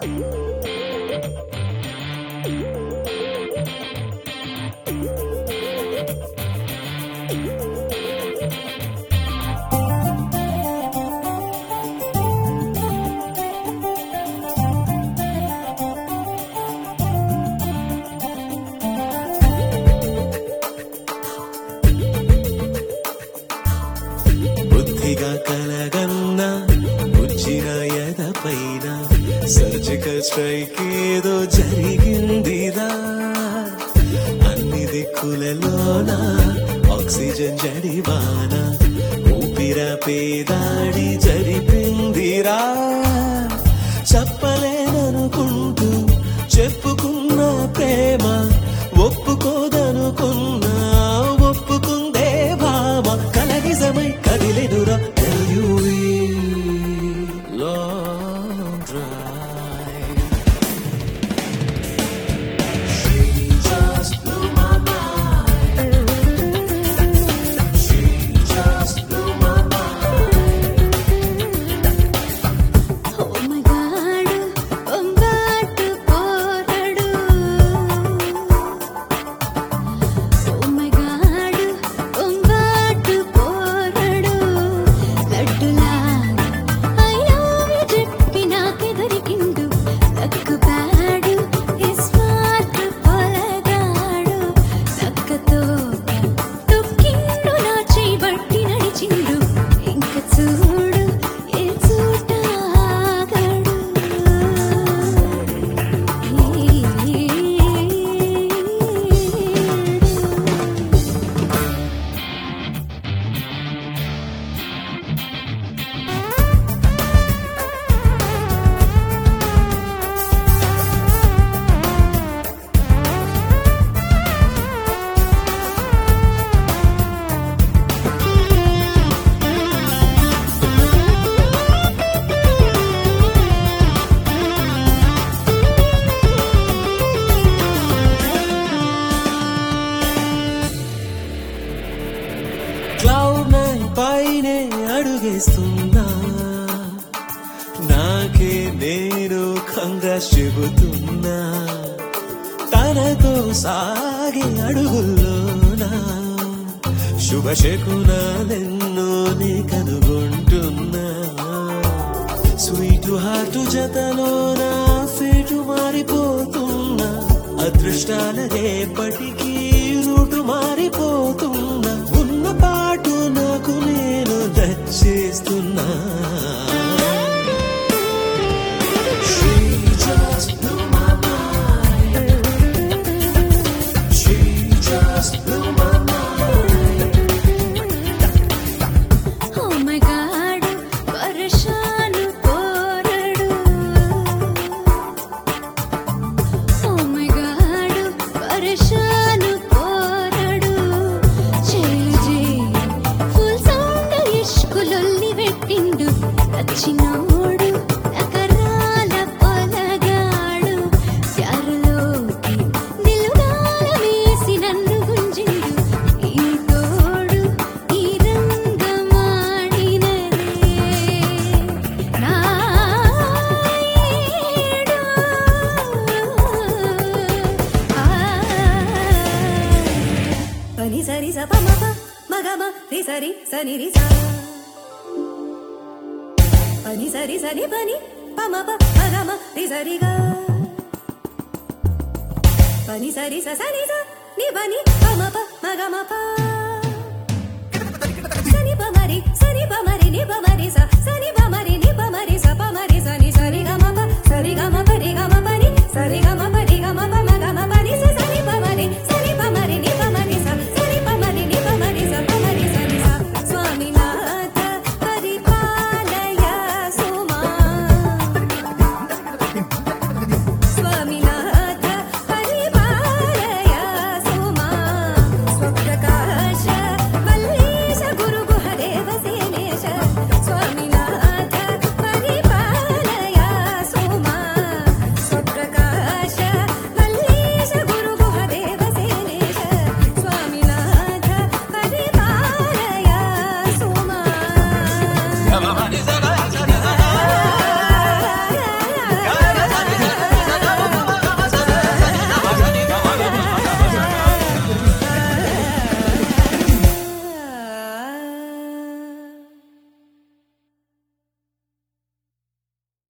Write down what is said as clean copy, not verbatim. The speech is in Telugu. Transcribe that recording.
బుద్ధిగా కలగన్న వచ్చిన ఎదపైన సర్జికల్ స్ట్రైక్ ఏదో జరిగిందిరా. అన్ని దిక్కులలోన ఆక్సిజన్ జడివాన ఊపిరాపేదాడి జరిపిందిరా. చెప్పలేననుకుంటూ చెప్పుకున్న ప్రేమ ఒప్పుకోదనుకున్నా ఒప్పుకుందే భామ. కలగిజమై కదిలెదురా long drive. She just blew my mind. She just blew my mind. Oh my God, ఒంబాటు పోరడు. Oh my God, ఒంబాటు పోరడు. లడ్డులా క్లౌడ్ నైన్ పైనే అడుగేస్తున్నా. నాకే నేను కంగ్రాట్స్ చెబుతున్నా. తనతో సాగే అడుగుల్లోనా శుభశకునాలెన్నో నీ కనుగొంటున్నా. స్వీటు హార్టు జతలోన ఫీటు మారిపోతున్నా. అదృష్టాల రేపటికి రూటు మారిపోతున్నా. ఉన్న పాటు నాకు నేను దచ్చేస్తున్నా. She just blew my mind. She just blew my mind. Oh my God, పరేషాను పోరడు. Oh my God, పరేషాను పోరడు. చేజే ఫుల్ సౌండ్ ఇష్కులొల్లి పెట్టిండు. వచ్చినోడు నకరాల పొలగాడు. ప్యారులోకి నిలుగాల వేసి నన్ను గుంజిండు. ఈ తోడు ఈ రంగమాడినదే నాయుడు. పని సరి స పమ ప మగమ రి సరి సని రి స. పని సరి సని పని పమ ప మగమ రి సరి గ. పని సరి స సని స ని పని పమ ప మగమ ప. సని ప మరి ని ప మరి స సని ప మరి ని ప మరి స ప మరి